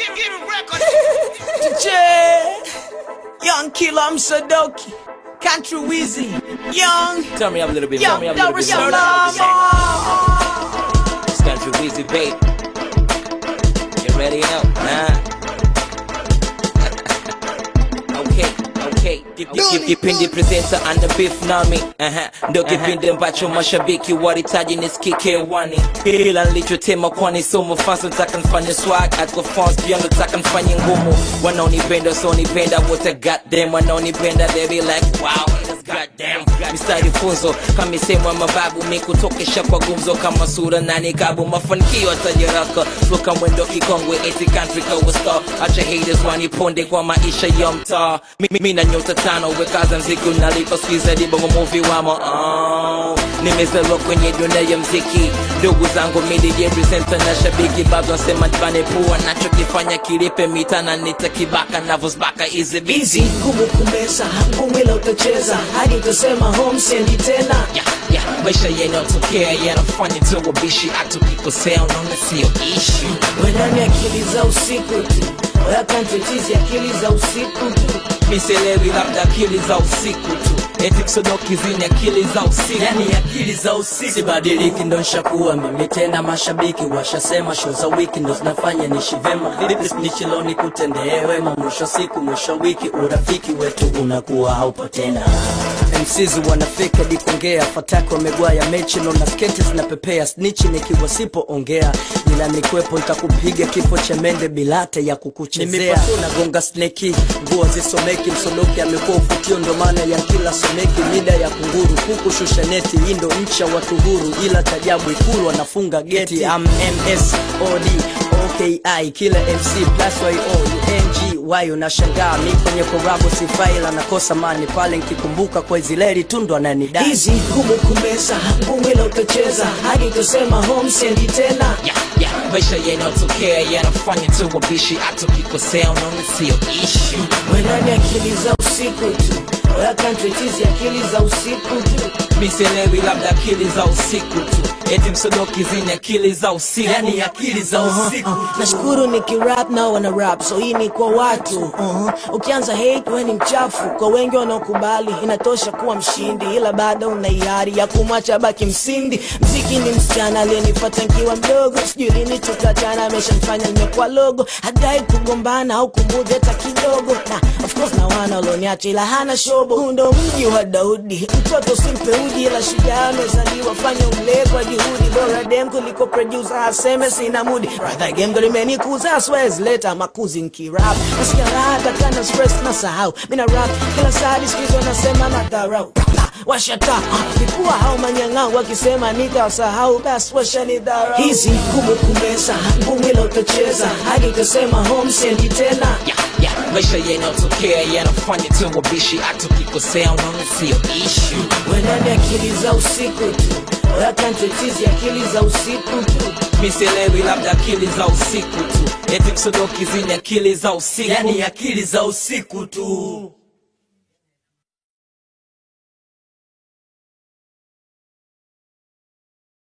Young Killer, I'm Sadoki. Country Weezy. Young. Turn me up a little bit. Young Dar es Salaam. It's Country Weezy, babe. You ready now? Okay. Kipindi presenter and the beef nami. Ndo kipindi ambacho mashabiki walitaji nisikike wani. Ila nilichotema kwani somo fans nataka nifanye swag. Atko fans pia nataka nifanye ngumu. Wanaonipenda so nipenda wote goddamn. Wanaonipenda they be like wow. Goddamn, mistari funzo kama sema mababu mikutokesha kwa gumzo kama sura na nikabu mafanikio atajaraka soka mwendo kikongwe eti country kwa star acha haters waniponde kwa maisha ya mtaa mimi na nyota tano wekaza mziki unalipa skiza di bongo movie wamo nimezaliwa kwenye dunia ya mziki ndugu zangu mimi represent na shabiki bado nasema tbane pua nachokifanya kilipe mitana nitakibaka navosbaka easy busy kumesa ngumila utacheza hadi utasema home sendi tena maisha yanayotokea yanafanya tu wabishi atukikosea unaona sio issue wenani akili za usiku tu oya country tizi akili za usiku tu miselewi labda akili za usiku tu eti kusodoki zini akili za usiku yani akili za usiku sibadiliki ndo nshakuwa mimi tena mashabiki washasema show za wiki ndo zinafanya nishi vema vipi snichiloni kutendee wema mwisho siku mwisho wiki urafiki wetu unakuwa haupo tena MCs wanafika dikongea fatako wamegwaya mechi no na sketi zinapepea snitchi nikiwa sipo ongea ila nikwepo nitakupiga kifo cha mende bilate ya kukuchezea nagonga snake nguo zisomeki msodoki amekuwa ufutio ndo maana ya kila someki mida ya kunguru kuku shusha neti indo ncha watu huru ila tajabu ikulu wanafunga geti MSOD OKI kila MC plus YO UNG wayo na shangaa mi kwenye korabo sifaila nakosa mani pale nkikumbuka kwa zileri tundo ananidai hizi kumesa ngumila utacheza hadi utasema home sendi tena maisha yanayotokea yanafanya tu wabishi atukikosea unaona sio issue wenani akili za usiku tu oya country tizi akili za usiku tu miselewi labda akili za usiku tu eti msodoki zini akili za usiku yani akili za usiku nashukuru nikirap na wana rap so hii ni kwa watu ukianza hate we ni mchafu kwa wengi wanaokubali inatosha kuwa mshindi ila bado una hiari ya kumwacha baki msindi mziki ni msichana aliyenipata nikiwa mdogo sijui lini tutatana ameshanifanya nimekuwa logo hadai kugombana au kumudhi hata kidogo na of course na wana walioniacha ila hana shobo huu ndo mji wa Daudi mtoto simpe uji ila shujaa amezaliwa fanya ule kwa juhudi bora dem kuliko producer aseme sina mudi rather game ndo limenikuza swears later makuzi nkirap nasikia hata kana stress na sahau mina rap kila saa diskizo nasema na dharau washata nikuwa hao manyang'au wakisema nitasahau basi washanidharau hizi kumesa ngumila utacheza hadi utasema home sendi tena maisha yanayotokea yanafanya tu wabishi atukikosea unaona sio issue wenani akili za usiku tu oya country tizi akili za usiku tu miselewi labda akili za usiku tu eti msodoki zini akili za usiku yani akili za usiku tu